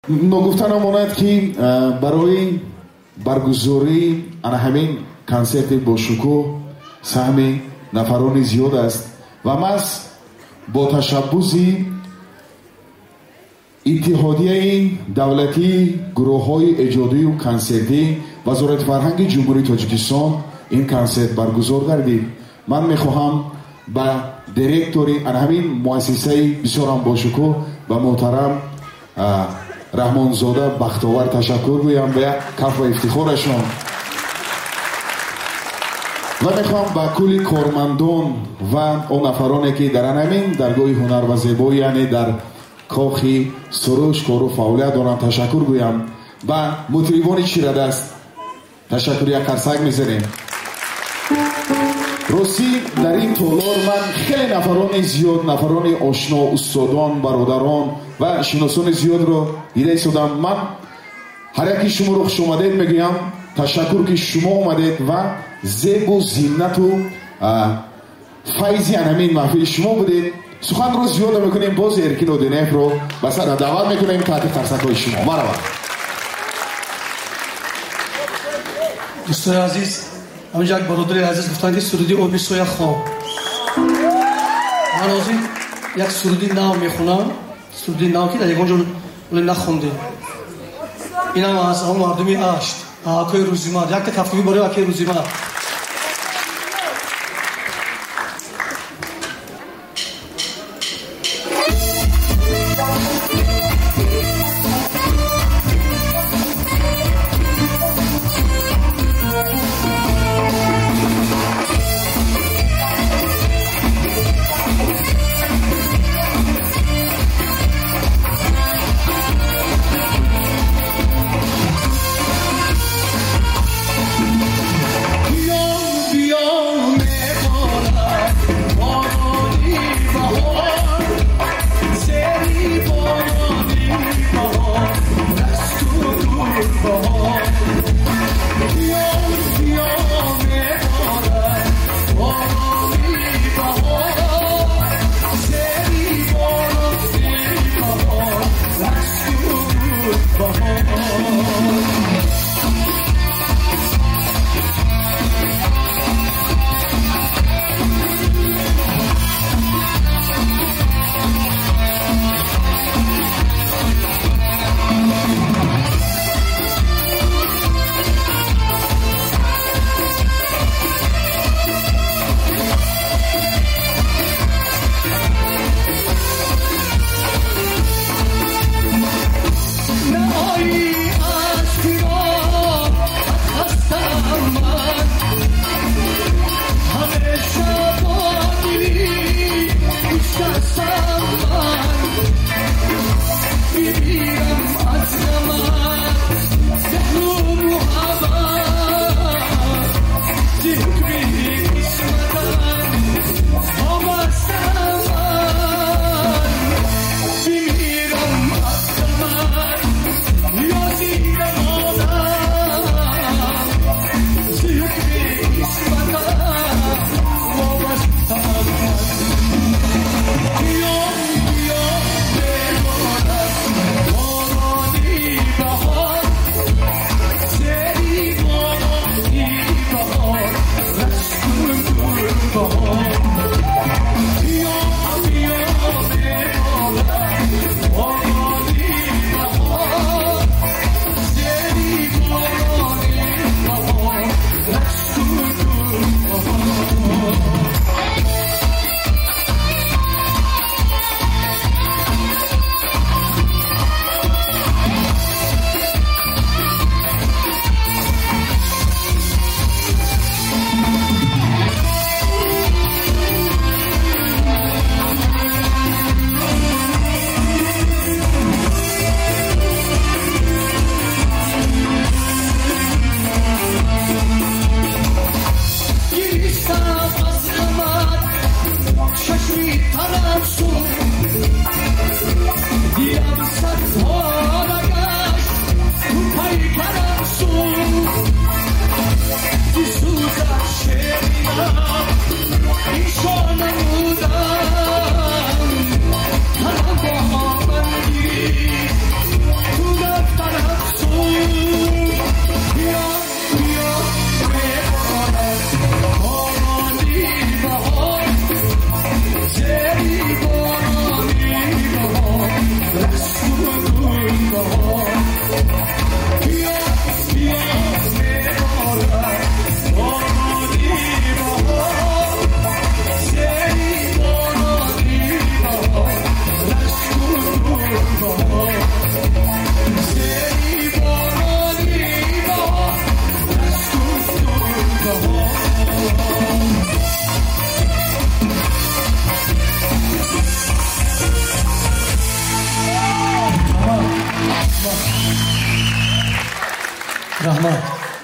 نگفتن امانت که برای برگزاری همین کنسرت با شکوه سهم نفران زیاد است و مس با تشبوس اتحادیه دولتی گروه های ایجادی و کنسرتی وزارت فرهنگ جمهوری تاجیکستان این کنسرت برگزار گردید. من میخواهم با دیرکتوری همین مؤسسه بسیار با شکوه و محترم رحمانزاده بختاور تشکر گویم به کف و افتخارشان و میخوام با کلی کارمندان و اون نفرانی که در همین درگاه هنر و زیبایی یعنی در کاخی سروش کار و فعالیت دارن تشکر گویم و مطربان چیردست تشکر یک قرصک میزنیم. راستی در این تالار من خیلی نفران زیاد، نفران آشنا، استادان، برادران و شناسان زیاد رو دیده ایستادم. من هر یکی شما رو خوش اومدید میگویم، تشکر که شما اومدید و زیب و زینت و فیضی همین محفل شما بودید. سخن رو زیاد میکنیم، باز ارکین و دینف رو بسر دعوت میکنیم تحت قرصک های شما. مرحبا دوستان عزیز، همینجا یک برادر عزیز گفتند سرودی آبی سوی خواب. من از این یک سرودی نو میخونم، سرودی نو که در یکان جور نخونده. این هم از همون مردمی اشت آکای روزیمار، یک تا کفتگی برای آکای روزیمار. رحمت